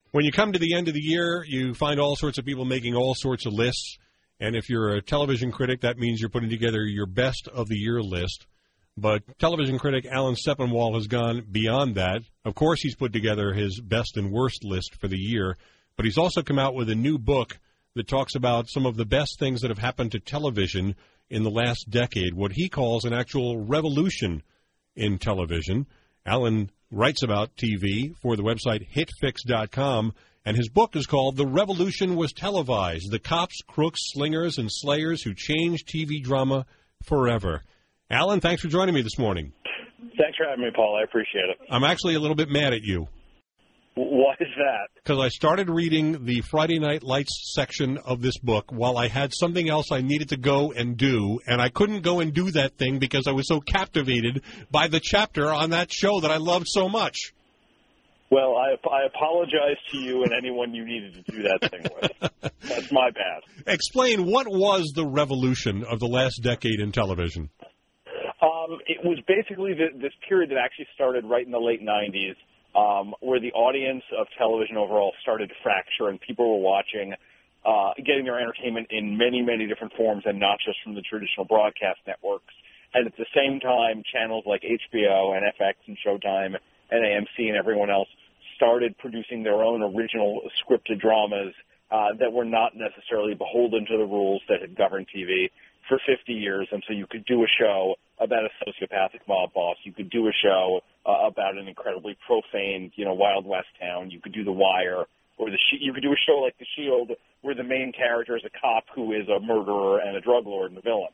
When you come to the end of the year, you find all sorts of people making all sorts of lists. And if you're a television critic, that means you're putting together your best of the year list. But television critic Alan Sepinwall has gone beyond that. Of course, he's put together his best and worst list for the year. But he's also come out with a new book that talks about some of the best things that have happened to television in the last decade, what he calls an actual revolution in television. Alan writes about TV for the website hitfix.com, and his book is called The Revolution Was Televised, The Cops, Crooks, Slingers, and Slayers Who Changed TV Drama Forever. Alan, thanks for joining me this morning. Thanks for having me, Paul. I appreciate it. I'm actually a little bit mad at you. Why is that? Because I started reading the Friday Night Lights section of this book while I had something else I needed to go and do, and I couldn't go and do that thing because I was so captivated by the chapter on that show that I loved so much. Well, I apologize to you and anyone you needed to do that thing with. That's my bad. Explain, what was the revolution of the last decade in television? It was basically this period that actually started right in the late 90s. Where the audience of television overall started to fracture and people were watching, getting their entertainment in many, many different forms and not just from the traditional broadcast networks. And at the same time, channels like HBO and FX and Showtime and AMC and everyone else started producing their own original scripted dramas that were not necessarily beholden to the rules that had governed TV for 50 years. And so you could do a show about a sociopathic mob boss. You could do a show about an incredibly profane, Wild West town. You could do The Wire, or you could do a show like The Shield, where the main character is a cop who is a murderer and a drug lord and a villain.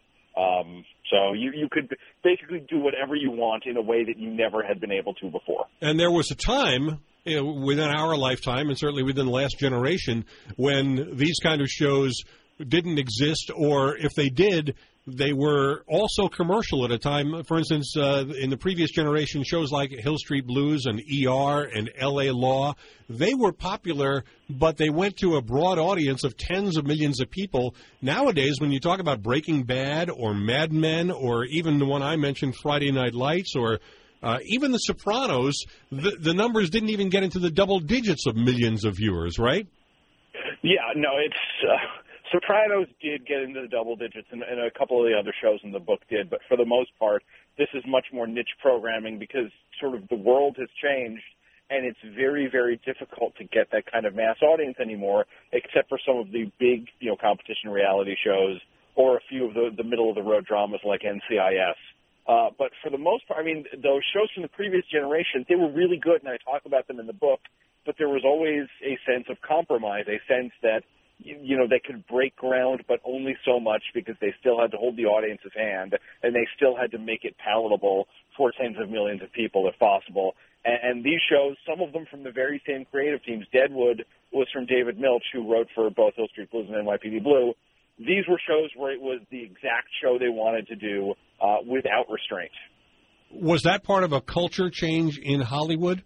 So you could basically do whatever you want in a way that you never had been able to before. And there was a time, within our lifetime, and certainly within the last generation, when these kind of shows didn't exist, or if they did, they were also commercial at a time. For instance, in the previous generation, shows like Hill Street Blues and ER and L.A. Law, they were popular, but they went to a broad audience of tens of millions of people. Nowadays, when you talk about Breaking Bad or Mad Men or even the one I mentioned, Friday Night Lights, or even The Sopranos, the numbers didn't even get into the double digits of millions of viewers, right? Yeah, no, it's... Sopranos did get into the double digits, and a couple of the other shows in the book did, but for the most part, this is much more niche programming because sort of the world has changed, and it's very, very difficult to get that kind of mass audience anymore, except for some of the big, competition reality shows or a few of the middle-of-the-road dramas like NCIS. But for the most part, those shows from the previous generation, they were really good, and I talk about them in the book, but there was always a sense of compromise, a sense that they could break ground, but only so much because they still had to hold the audience's hand, and they still had to make it palatable for tens of millions of people if possible. And these shows, some of them from the very same creative teams. Deadwood was from David Milch, who wrote for both Hill Street Blues and NYPD Blue. These were shows where it was the exact show they wanted to do without restraint. Was that part of a culture change in Hollywood?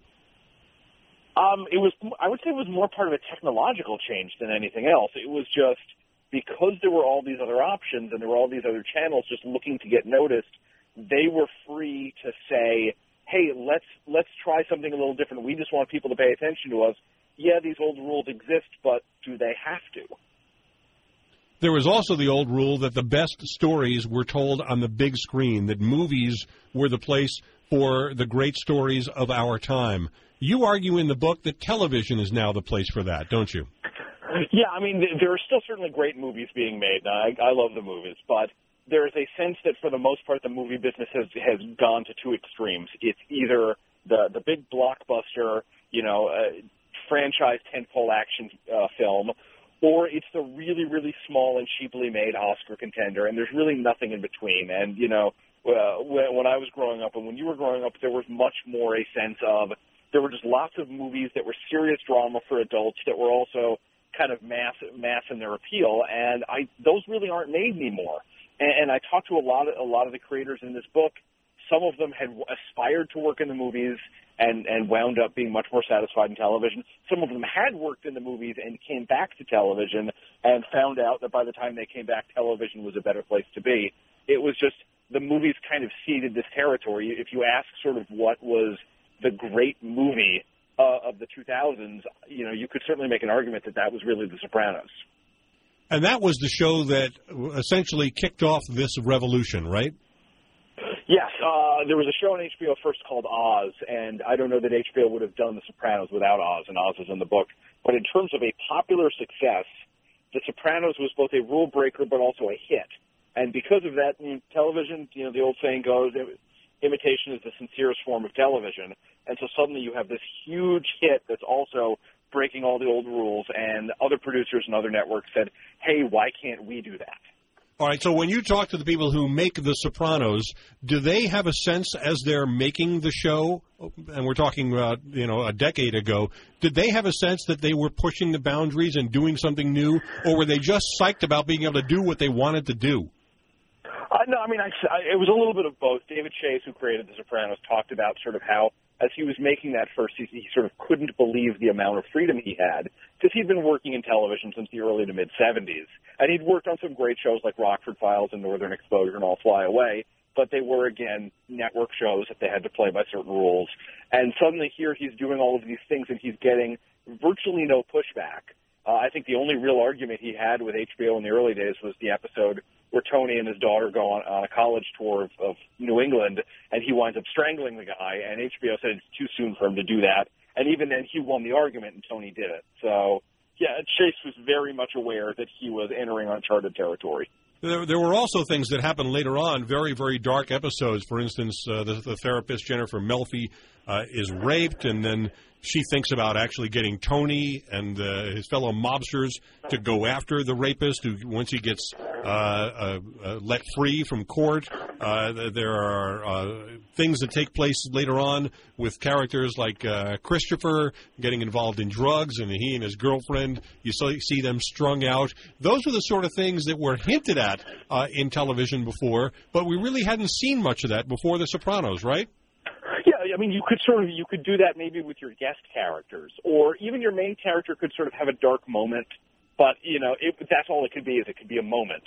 I would say it was more part of a technological change than anything else. It was just because there were all these other options and there were all these other channels just looking to get noticed, they were free to say, hey, let's try something a little different. We just want people to pay attention to us. Yeah, these old rules exist, but do they have to? There was also the old rule that the best stories were told on the big screen, that movies were the place for the great stories of our time. You argue in the book that television is now the place for that, don't you? Yeah, there are still certainly great movies being made. I love the movies, but there is a sense that for the most part the movie business has gone to two extremes. It's either the big blockbuster, franchise tentpole action film, or it's the really, really small and cheaply made Oscar contender, and there's really nothing in between. And, when I was growing up and when you were growing up, there was much more a sense of there were just lots of movies that were serious drama for adults that were also kind of mass in their appeal, and those really aren't made anymore. And I talked to a lot of the creators in this book. Some of them had aspired to work in the movies and wound up being much more satisfied in television. Some of them had worked in the movies and came back to television and found out that by the time they came back, television was a better place to be. It was just the movies kind of ceded this territory. If you ask sort of what was the great movie of the 2000s, you could certainly make an argument that that was really The Sopranos. And that was the show that essentially kicked off this revolution, right? Yes. There was a show on HBO first called Oz, and I don't know that HBO would have done The Sopranos without Oz, and Oz is in the book. But in terms of a popular success, The Sopranos was both a rule breaker but also a hit. And because of that, television, the old saying goes, imitation is the sincerest form of television. And so suddenly you have this huge hit that's also breaking all the old rules, and other producers and other networks said, hey, why can't we do that? All right, so when you talk to the people who make The Sopranos, do they have a sense as they're making the show, and we're talking about, a decade ago, did they have a sense that they were pushing the boundaries and doing something new, or were they just psyched about being able to do what they wanted to do? No, it was a little bit of both. David Chase, who created The Sopranos, talked about sort of how, as he was making that first season, he sort of couldn't believe the amount of freedom he had, because he'd been working in television since the early to mid-'70s. And he'd worked on some great shows like Rockford Files and Northern Exposure and All Fly Away, but they were, again, network shows that they had to play by certain rules. And suddenly here he's doing all of these things, and he's getting virtually no pushback. I think the only real argument he had with HBO in the early days was the episode where Tony and his daughter go on a college tour of New England, and he winds up strangling the guy, and HBO said it's too soon for him to do that. And even then, he won the argument, and Tony did it. So, yeah, Chase was very much aware that he was entering uncharted territory. There were also things that happened later on, very, very dark episodes. For instance, the therapist, Jennifer Melfi, is raped, and then she thinks about actually getting Tony and his fellow mobsters to go after the rapist, who once he gets let free from court. There are things that take place later on with characters like Christopher getting involved in drugs, and he and his girlfriend, you see them strung out. Those are the sort of things that were hinted at in television before, but we really hadn't seen much of that before The Sopranos, right? Yeah, you could do that maybe with your guest characters, or even your main character could sort of have a dark moment, but that's all it could be. Is it could be a moment.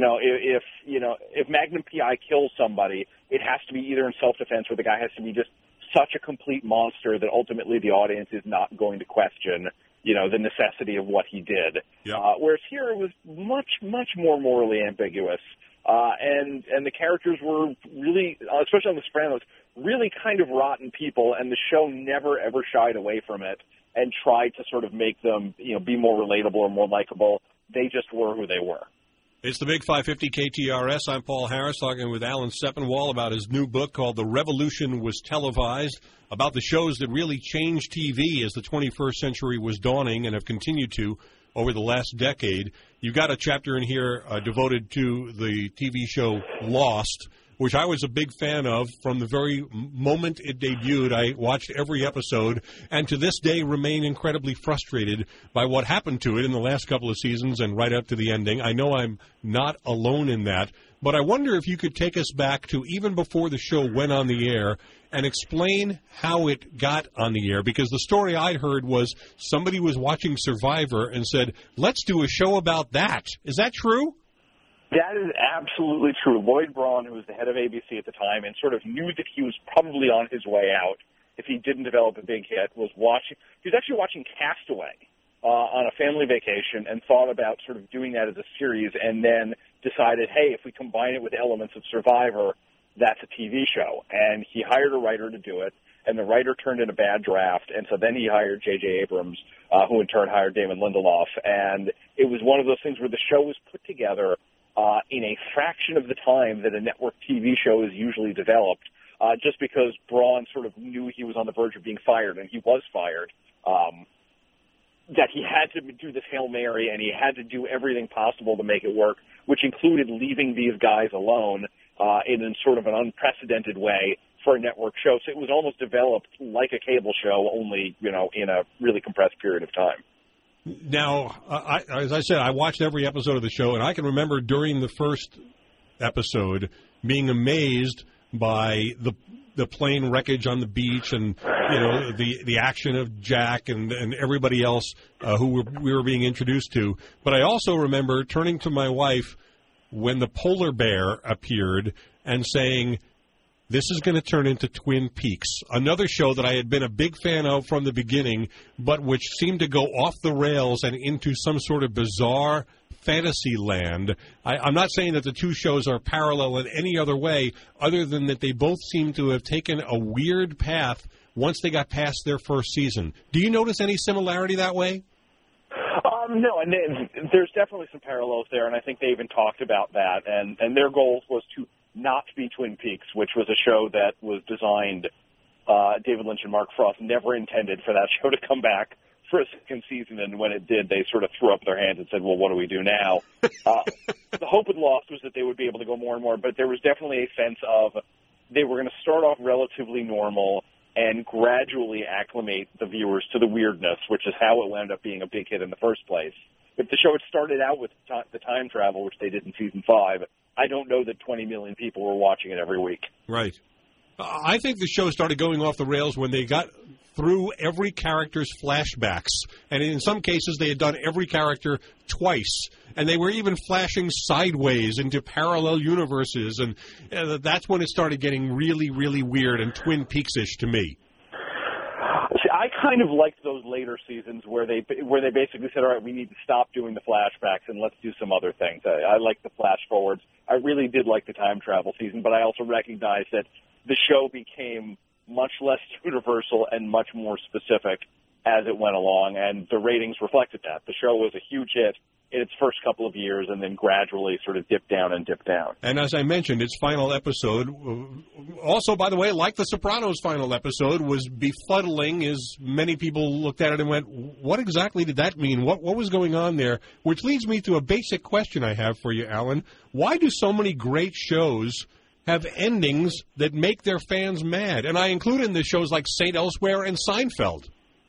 If Magnum PI kills somebody, it has to be either in self-defense, or the guy has to be just such a complete monster that ultimately the audience is not going to question, the necessity of what he did. Yeah. Whereas here it was much, much more morally ambiguous. And the characters were really, especially on The Sopranos, really kind of rotten people, and the show never, ever shied away from it and tried to sort of make them, be more relatable or more likable. They just were who they were. It's the Big 550 KTRS. I'm Paul Harris, talking with Alan Sepinwall about his new book called The Revolution Was Televised, about the shows that really changed TV as the 21st century was dawning and have continued to over the last decade. You've got a chapter in here devoted to the TV show Lost, which I was a big fan of from the very moment it debuted. I watched every episode, and to this day remain incredibly frustrated by what happened to it in the last couple of seasons and right up to the ending. I know I'm not alone in that, but I wonder if you could take us back to even before the show went on the air and explain how it got on the air, because the story I heard was somebody was watching Survivor and said, let's do a show about that. Is that true? That is absolutely true. Lloyd Braun, who was the head of ABC at the time and sort of knew that he was probably on his way out if he didn't develop a big hit, was actually watching Castaway on a family vacation and thought about sort of doing that as a series, and then decided, hey, if we combine it with elements of Survivor, that's a TV show. And he hired a writer to do it, and the writer turned in a bad draft, and so then he hired J.J. Abrams, who in turn hired Damon Lindelof. And it was one of those things where the show was put together in a fraction of the time that a network TV show is usually developed, just because Braun sort of knew he was on the verge of being fired, and he was fired, that he had to do this Hail Mary, and he had to do everything possible to make it work, which included leaving these guys alone in sort of an unprecedented way for a network show. So it was almost developed like a cable show, only, in a really compressed period of time. Now, as I said, I watched every episode of the show, and I can remember during the first episode being amazed by the plane wreckage on the beach, and the action of Jack and everybody else who we were being introduced to. But I also remember turning to my wife when the polar bear appeared and saying, this is going to turn into Twin Peaks, another show that I had been a big fan of from the beginning, but which seemed to go off the rails and into some sort of bizarre fantasy land. I'm not saying that the two shows are parallel in any other way, other than that they both seem to have taken a weird path once they got past their first season. Do you notice any similarity that way? No, and there's definitely some parallels there, and I think they even talked about that. And their goal was to not be Twin Peaks, which was a show that was designed. David Lynch and Mark Frost never intended for that show to come back for a second season, and when it did, they sort of threw up their hands and said, well, what do we do now? The hope with Lost was that they would be able to go more and more, but there was definitely a sense of they were going to start off relatively normal and gradually acclimate the viewers to the weirdness, which is how it wound up being a big hit in the first place. If the show had started out with the time travel, which they did in season 5, I don't know that 20 million people were watching it every week. Right. I think the show started going off the rails when they got through every character's flashbacks. And in some cases, they had done every character twice. And they were even flashing sideways into parallel universes. And that's when it started getting really, really weird and Twin Peaks-ish to me. See, I kind of liked those later seasons where they basically said, all right, we need to stop doing the flashbacks and let's do some other things. I like the flash forwards. I really did like the time travel season, but I also recognized that the show became much less universal and much more specific as it went along, and the ratings reflected that. The show was a huge hit in its first couple of years and then gradually sort of dipped down and dipped down. And as I mentioned, its final episode, also, by the way, like The Sopranos' final episode, was befuddling as many people looked at it and went, what exactly did that mean? What was going on there? Which leads me to a basic question I have for you, Alan. Why do so many great shows have endings that make their fans mad? And I include in this shows like St. Elsewhere and Seinfeld.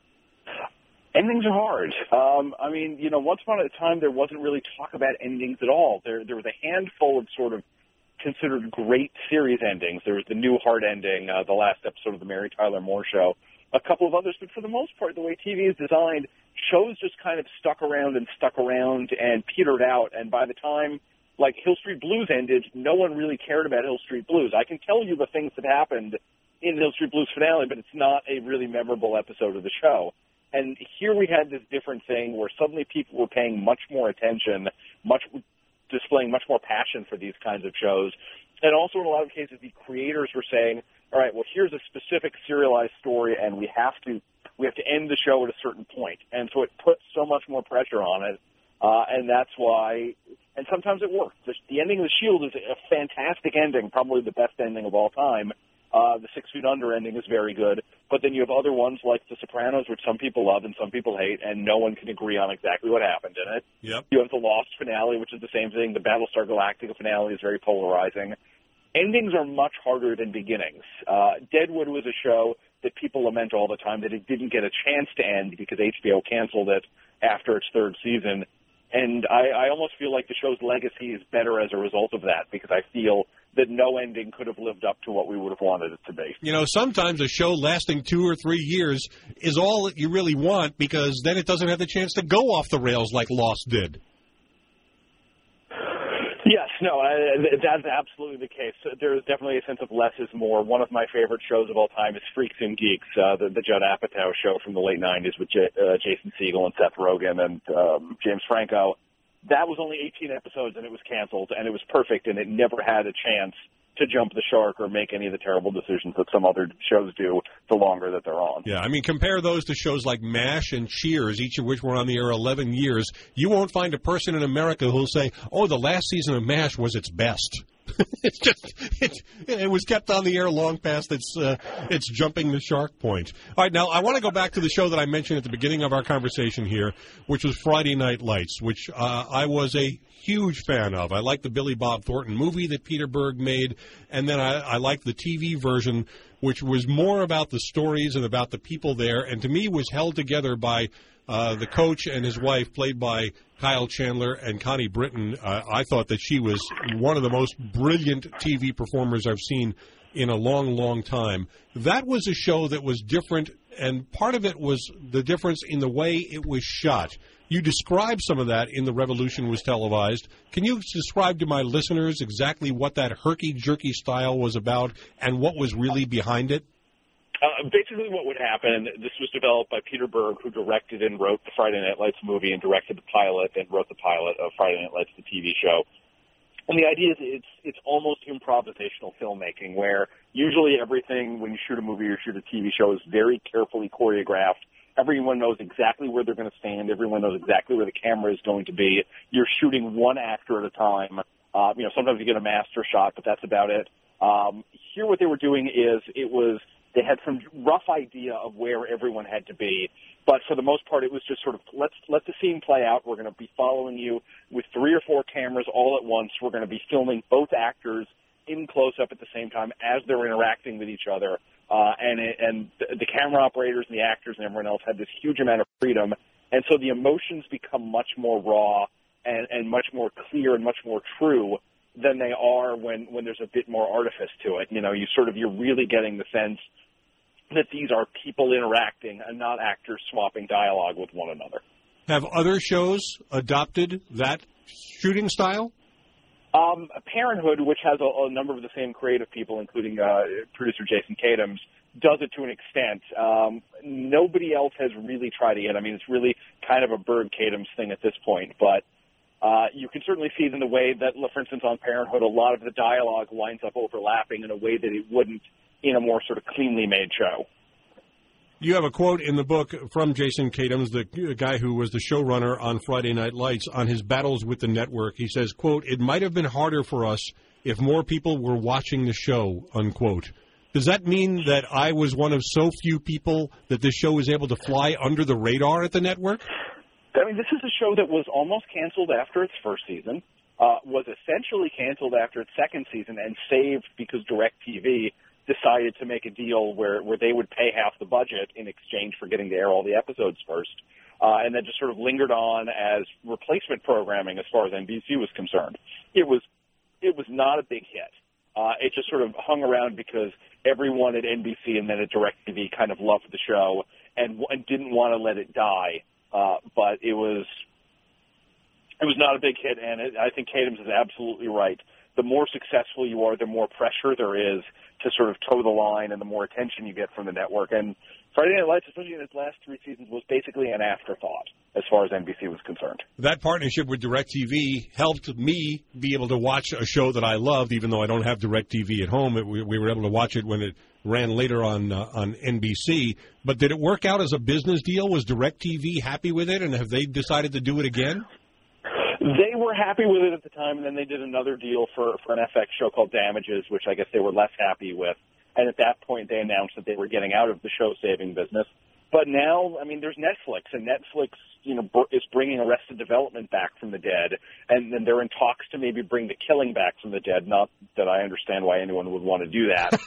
Endings are hard. I mean, once upon a time there wasn't really talk about endings at all. There was a handful of sort of considered great series endings. There was the Newhart ending, the last episode of the Mary Tyler Moore Show, a couple of others. But for the most part, the way TV is designed, shows just kind of stuck around and petered out. And by the time like Hill Street Blues ended, no one really cared about Hill Street Blues. I can tell you the things that happened in Hill Street Blues finale, but it's not a really memorable episode of the show. And here we had this different thing where suddenly people were paying much more attention, displaying much more passion for these kinds of shows. And also in a lot of cases, the creators were saying, all right, well, here's a specific serialized story, and we have to end the show at a certain point. And so it puts so much more pressure on it. And that's why, and sometimes it works. The ending of The Shield is a fantastic ending, probably the best ending of all time. The 6 Feet Under ending is very good, but then you have other ones like The Sopranos, which some people love and some people hate, and no one can agree on exactly what happened in it. Yep. You have the Lost finale, which is the same thing. The Battlestar Galactica finale is very polarizing. Endings are much harder than beginnings. Deadwood was a show that people lament all the time that it didn't get a chance to end because HBO canceled it after its third season. And I almost feel like the show's legacy is better as a result of that, because I feel that no ending could have lived up to what we would have wanted it to be. Sometimes a show lasting 2 or 3 years is all that you really want, because then it doesn't have the chance to go off the rails like Lost did. Yes, no, that's absolutely the case. There is definitely a sense of less is more. One of my favorite shows of all time is Freaks and Geeks, the Judd Apatow show from the late 90s with Jason Segel and Seth Rogen and James Franco. That was only 18 episodes, and it was canceled, and it was perfect, and it never had a chance to jump the shark or make any of the terrible decisions that some other shows do the longer that they're on. Yeah, I mean, compare those to shows like MASH and Cheers, each of which were on the air 11 years. You won't find a person in America who'll say, oh, the last season of MASH was its best. It was kept on the air long past its jumping the shark point. All right, now I want to go back to the show that I mentioned at the beginning of our conversation here, which was Friday Night Lights, which I was a huge fan of. I liked the Billy Bob Thornton movie that Peter Berg made, and then I liked the TV version, which was more about the stories and about the people there, and to me was held together by the coach and his wife, played by Kyle Chandler and Connie Britton. I thought that she was one of the most brilliant TV performers I've seen in a long, long time. That was a show that was different, and part of it was the difference in the way it was shot. You described some of that in The Revolution Was Televised. Can you describe to my listeners exactly what that herky-jerky style was about and what was really behind it? Basically what would happen, this was developed by Peter Berg, who directed and wrote the Friday Night Lights movie and directed the pilot and wrote the pilot of Friday Night Lights, the TV show. And the idea is it's almost improvisational filmmaking, where usually everything, when you shoot a movie or shoot a TV show, is very carefully choreographed. Everyone knows exactly where they're going to stand. Everyone knows exactly where the camera is going to be. You're shooting one actor at a time. Sometimes you get a master shot, but that's about it. Here what they were doing is they had some rough idea of where everyone had to be, but for the most part it was just sort of let's let the scene play out. We're going to be following you with 3 or 4 cameras all at once. We're going to be filming both actors in close-up at the same time as they're interacting with each other. And the camera operators and the actors and everyone else had this huge amount of freedom, and so the emotions become much more raw and much more clear and much more true than they are when there's a bit more artifice to it. You're really getting the sense that these are people interacting and not actors swapping dialogue with one another. Have other shows adopted that shooting style? Parenthood, which has a number of the same creative people, including producer Jason Katims, does it to an extent. Nobody else has really tried it yet. I mean, it's really kind of a Berg-Katims thing at this point, but you can certainly see it in the way that, for instance, on Parenthood, a lot of the dialogue winds up overlapping in a way that it wouldn't in a more sort of cleanly made show. You have a quote in the book from Jason Katims, the guy who was the showrunner on Friday Night Lights, on his battles with the network. He says, quote, "It might have been harder for us if more people were watching the show," unquote. Does that mean that I was one of so few people that this show was able to fly under the radar at the network? I mean, this is a show that was almost canceled after its first season, was essentially canceled after its second season, and saved because DirecTV decided to make a deal where they would pay half the budget in exchange for getting to air all the episodes first, and then just sort of lingered on as replacement programming as far as NBC was concerned. It was not a big hit. It just sort of hung around because everyone at NBC and then at DirecTV kind of loved the show and didn't want to let it die. But it was not a big hit, and I think Katims is absolutely right. The more successful you are, the more pressure there is to sort of toe the line and the more attention you get from the network. And Friday Night Lights, especially in its last 3 seasons, was basically an afterthought as far as NBC was concerned. That partnership with DirecTV helped me be able to watch a show that I loved, even though I don't have DirecTV at home. We were able to watch it when it ran later on NBC. But did it work out as a business deal? Was DirecTV happy with it, and have they decided to do it again? They were happy with it at the time, and then they did another deal for an FX show called Damages, which I guess they were less happy with. And at that point, they announced that they were getting out of the show-saving business. But now, I mean, there's Netflix, and Netflix, is bringing Arrested Development back from the dead, and then they're in talks to maybe bring The Killing back from the dead. Not that I understand why anyone would want to do that.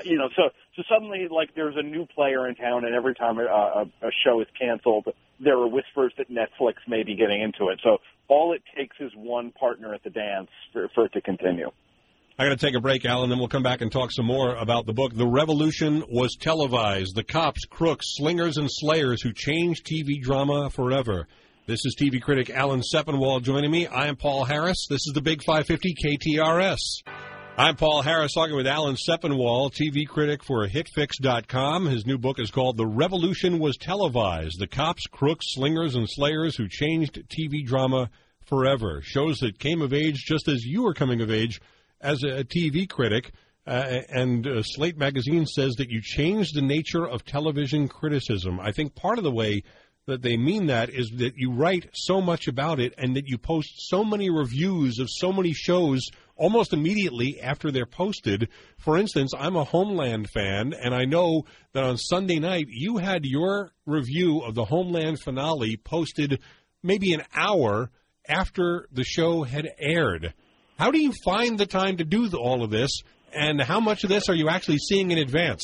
So suddenly, like, there's a new player in town, and every time a show is canceled, there are whispers that Netflix may be getting into it. So all it takes is one partner at the dance for it to continue. I got to take a break, Alan, then we'll come back and talk some more about the book. The Revolution Was Televised. The cops, crooks, slingers, and slayers who changed TV drama forever. This is TV critic Alan Sepinwall joining me. I am Paul Harris. This is the Big 550 KTRS. I'm Paul Harris talking with Alan Sepinwall, TV critic for HitFix.com. His new book is called The Revolution Was Televised. The cops, crooks, slingers, and slayers who changed TV drama forever. Shows that came of age just as you were coming of age as a TV critic, and Slate Magazine says that you changed the nature of television criticism. I think part of the way that they mean that is that you write so much about it and that you post so many reviews of so many shows almost immediately after they're posted. For instance, I'm a Homeland fan, and I know that on Sunday night you had your review of the Homeland finale posted maybe an hour after the show had aired. How do you find the time to do all of this, and how much of this are you actually seeing in advance?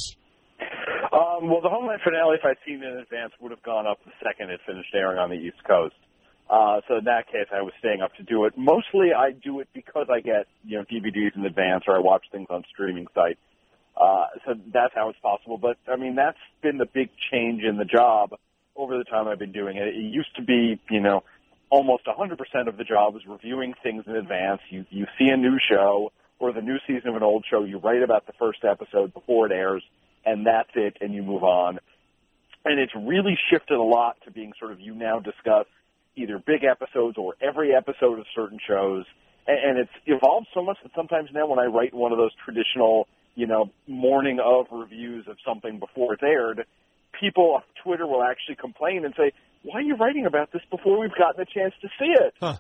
Well, the Homeland finale, if I'd seen it in advance, would have gone up the second it finished airing on the East Coast. So in that case, I was staying up to do it. Mostly I do it because I get DVDs in advance or I watch things on streaming sites. So that's how it's possible. But, I mean, that's been the big change in the job over the time I've been doing it. It used to be, almost 100% of the job is reviewing things in advance. You see a new show or the new season of an old show, you write about the first episode before it airs, and that's it, and you move on. And it's really shifted a lot to being sort of you now discuss either big episodes or every episode of certain shows. And it's evolved so much that sometimes now when I write one of those traditional, morning of reviews of something before it's aired, people on Twitter will actually complain and say, why are you writing about this before we've gotten a chance to see it? Huh.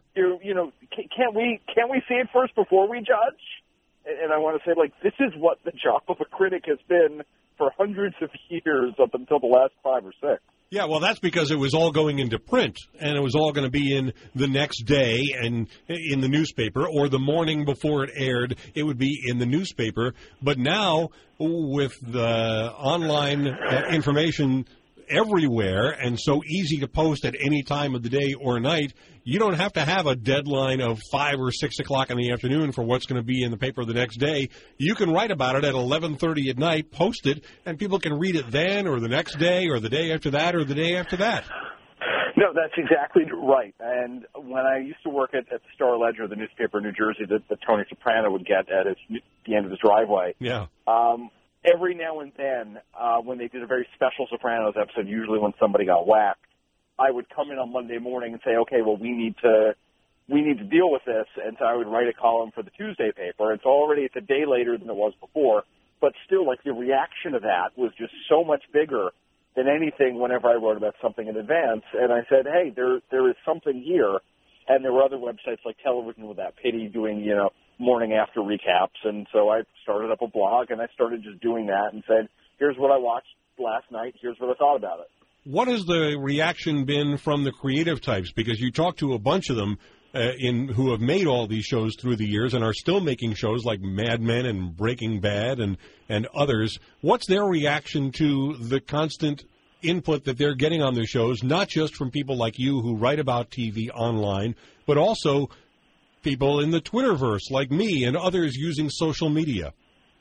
Can't we see it first before we judge? And I want to say, this is what the job of a critic has been for hundreds of years up until the last 5 or 6. Yeah, well, that's because it was all going into print, and it was all going to be in the next day and in the newspaper, or the morning before it aired, it would be in the newspaper. But now, with the online information everywhere and so easy to post at any time of the day or night, you don't have to have a deadline of 5 or 6 o'clock in the afternoon for what's going to be in the paper the next day. You can write about it at 11:30 at night, post it, and people can read it then or the next day or the day after that or the day after that. No, that's exactly right. And when I used to work at the Star-Ledger, the newspaper in New Jersey that Tony Soprano would get at the end of his driveway, yeah. Every now and then, when they did a very special Sopranos episode, usually when somebody got whacked, I would come in on Monday morning and say, okay, well, we need to deal with this. And so I would write a column for the Tuesday paper. And so already it's a day later than it was before. But still, the reaction to that was just so much bigger than anything whenever I wrote about something in advance. And I said, hey, there is something here. And there were other websites like Television Without Pity doing, morning after recaps. And so I started up a blog, and I started just doing that and said, here's what I watched last night. Here's what I thought about it. What has the reaction been from the creative types? Because you talk to a bunch of them who have made all these shows through the years and are still making shows like Mad Men and Breaking Bad and others. What's their reaction to the constant input that they're getting on their shows, not just from people like you who write about TV online, but also people in the Twitterverse like me and others using social media?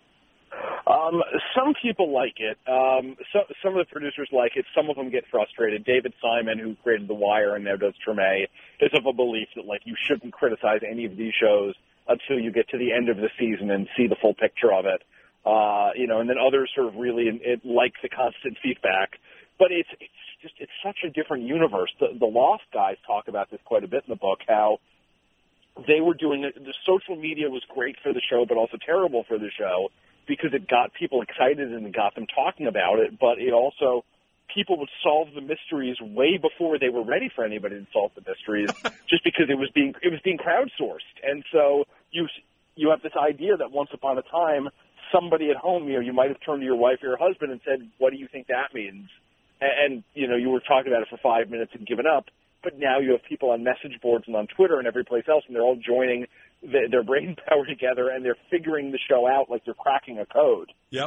Some people like it. Some of the producers like it. Some of them get frustrated. David Simon, who created The Wire and now does Treme, is of a belief that you shouldn't criticize any of these shows until you get to the end of the season and see the full picture of it. And then others sort of really like the constant feedback. But it's such a different universe. The Lost guys talk about this quite a bit in the book, how they were doing it. The social media was great for the show, but also terrible for the show, because it got people excited and it got them talking about it, but it also, people would solve the mysteries way before they were ready for anybody to solve the mysteries, just because it was being crowdsourced. And so you have this idea that once upon a time, somebody at home, you might have turned to your wife or your husband and said, what do you think that means? And you were talking about it for 5 minutes and given up, but now you have people on message boards and on Twitter and every place else, and they're all joining their brain power together, and they're figuring the show out like they're cracking a code. Yep.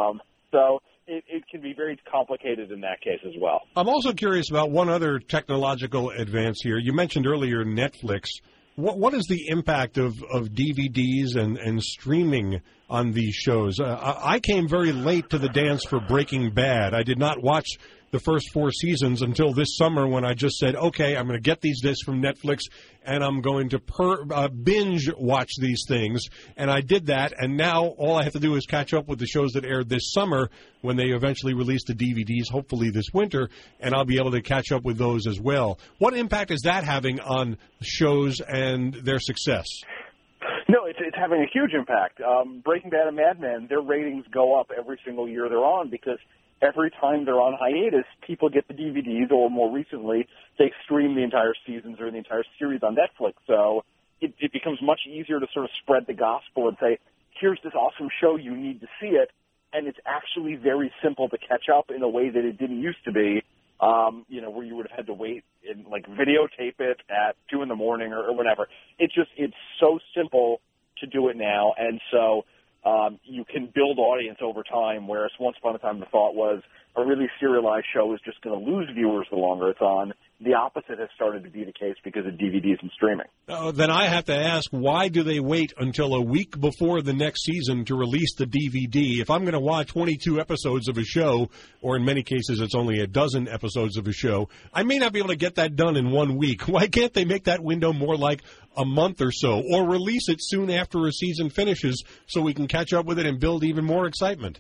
So it can be very complicated in that case as well. I'm also curious about one other technological advance here. You mentioned earlier Netflix. What is the impact of DVDs and streaming on these shows? I came very late to the dance for Breaking Bad. I did not watch the first 4 seasons until this summer, when I just said, okay, I'm going to get these discs from Netflix and I'm going to binge watch these things. And I did that, and now all I have to do is catch up with the shows that aired this summer when they eventually release the DVDs, hopefully this winter, and I'll be able to catch up with those as well. What impact is that having on shows and their success? No, it's having a huge impact. Breaking Bad and Mad Men, their ratings go up every single year they're on, because every time they're on hiatus, people get the DVDs, or more recently, they stream the entire seasons or the entire series on Netflix. So it becomes much easier to sort of spread the gospel and say, here's this awesome show, you need to see it. And it's actually very simple to catch up in a way that it didn't used to be, where you would have had to wait and videotape it at 2 a.m. or whatever. It's so simple to do it now. And so you can build audience over time, whereas once upon a time the thought was a really serialized show is just going to lose viewers the longer it's on. The opposite has started to be the case because of DVDs and streaming. Then I have to ask, why do they wait until a week before the next season to release the DVD? If I'm going to watch 22 episodes of a show, or in many cases it's only a dozen episodes of a show, I may not be able to get that done in 1 week. Why can't they make that window more like a month or so, or release it soon after a season finishes so we can catch up with it and build even more excitement?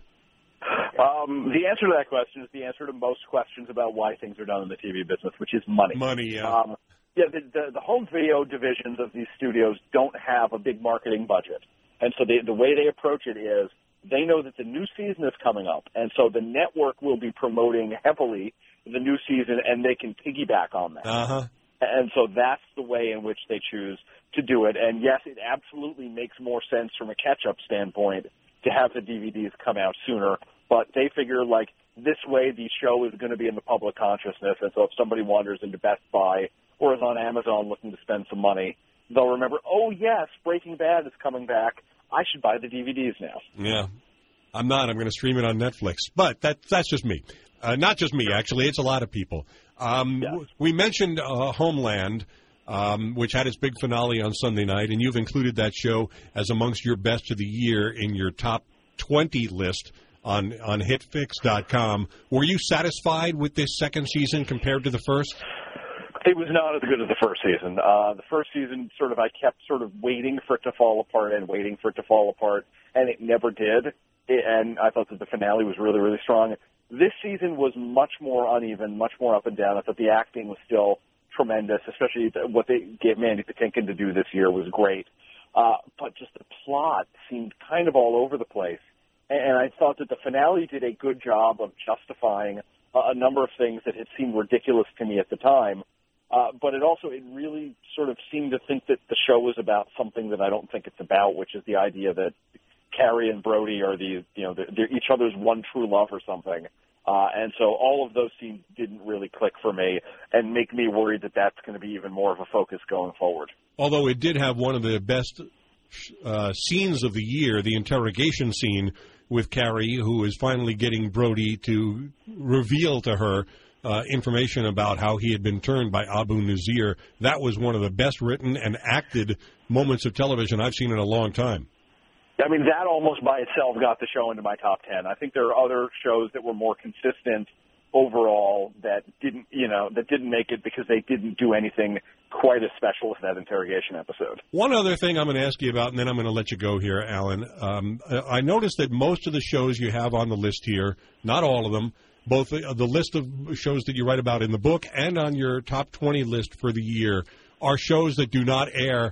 The answer to that question is the answer to most questions about why things are done in the TV business, which is money. Money, yeah. The home video divisions of these studios don't have a big marketing budget. And so the way they approach it is they know that the new season is coming up, and so the network will be promoting heavily the new season, and they can piggyback on that. Uh-huh. And so that's the way in which they choose to do it. And, yes, it absolutely makes more sense from a catch-up standpoint to have the DVDs come out sooner. But they figure, like, this way the show is going to be in the public consciousness. And so if somebody wanders into Best Buy or is on Amazon looking to spend some money, they'll remember, oh, yes, Breaking Bad is coming back. I should buy the DVDs now. Yeah. I'm not. I'm going to stream it on Netflix. But that's just me. Not just me, actually. It's a lot of people. We mentioned Homeland, which had its big finale on Sunday night, and you've included that show as amongst your best of the year in your top 20 list on HitFix.com. Were you satisfied with this second season compared to the first? It was not as good as the first season. The first season, I kept waiting for it to fall apart and waiting for it to fall apart, and it never did. And I thought that the finale was really, really strong. This season was much more uneven, much more up and down. I thought the acting was still tremendous, especially what they gave Mandy Patinkin to do this year was great. But just the plot seemed kind of all over the place. And I thought that the finale did a good job of justifying a number of things that had seemed ridiculous to me at the time. But it really seemed to think that the show was about something that I don't think it's about, which is the idea that Carrie and Brody are they're each other's one true love or something. And so all of those scenes didn't really click for me and make me worried that that's going to be even more of a focus going forward. Although it did have one of the best scenes of the year, the interrogation scene with Carrie, who is finally getting Brody to reveal to her information about how he had been turned by Abu Nazir. That was one of the best written and acted moments of television I've seen in a long time. I mean, that almost by itself got the show into my top 10. I think there are other shows that were more consistent overall that didn't make it because they didn't do anything quite as special as that interrogation episode. One other thing I'm going to ask you about, and then I'm going to let you go here, Alan. I noticed that most of the shows you have on the list here, not all of them, both the list of shows that you write about in the book and on your top 20 list for the year, are shows that do not air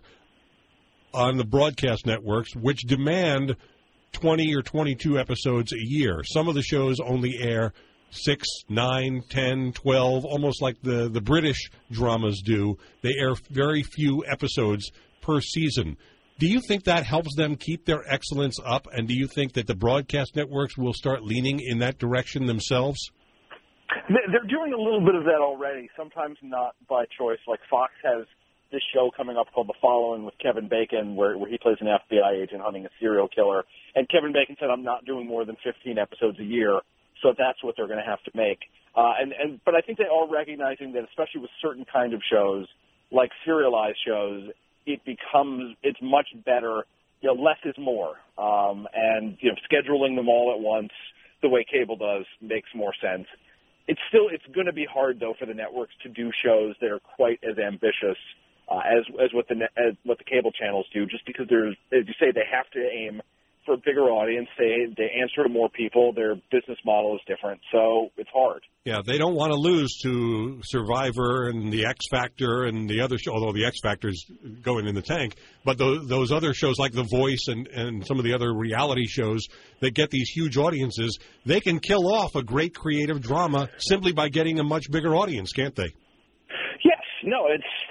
on the broadcast networks, which demand 20 or 22 episodes a year. Some of the shows only air 6, 9, 10, 12, almost like the British dramas do. They air very few episodes per season. Do you think that helps them keep their excellence up, and do you think that the broadcast networks will start leaning in that direction themselves? They're doing a little bit of that already, sometimes not by choice. Like Fox has this show coming up called The Following with Kevin Bacon, where he plays an FBI agent hunting a serial killer. And Kevin Bacon said, I'm not doing more than 15 episodes a year, so that's what they're going to have to make. But I think they are recognizing that, especially with certain kind of shows, like serialized shows, it's much better, less is more. And scheduling them all at once, the way cable does, makes more sense. It's going to be hard, though, for the networks to do shows that are quite as ambitious as what the cable channels do, just because as you say, they have to aim for a bigger audience. They answer to more people. Their business model is different, so it's hard. Yeah, they don't want to lose to Survivor and the X Factor and the other show, although the X Factor is going in the tank. But those other shows like The Voice and some of the other reality shows that get these huge audiences, they can kill off a great creative drama simply by getting a much bigger audience, can't they? Yes. No,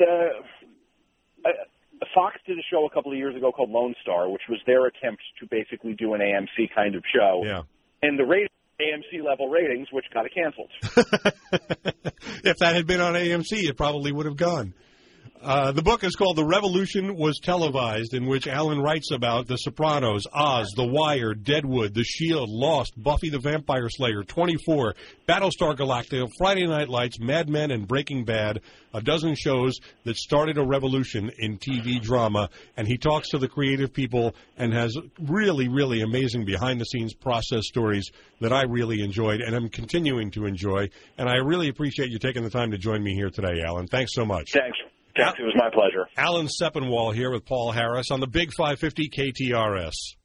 Fox did a show a couple of years ago called Lone Star, which was their attempt to basically do an AMC kind of show. Yeah. And the AMC-level ratings, which got it canceled. If that had been on AMC, it probably would have gone. The book is called The Revolution Was Televised, in which Alan writes about The Sopranos, Oz, The Wire, Deadwood, The Shield, Lost, Buffy the Vampire Slayer, 24, Battlestar Galactica, Friday Night Lights, Mad Men, and Breaking Bad, a dozen shows that started a revolution in TV drama. And he talks to the creative people and has really, really amazing behind-the-scenes process stories that I really enjoyed and am continuing to enjoy. And I really appreciate you taking the time to join me here today, Alan. Thanks so much. Thanks. It was my pleasure. Alan Sepinwall here with Paul Harris on the Big 550 KTRS.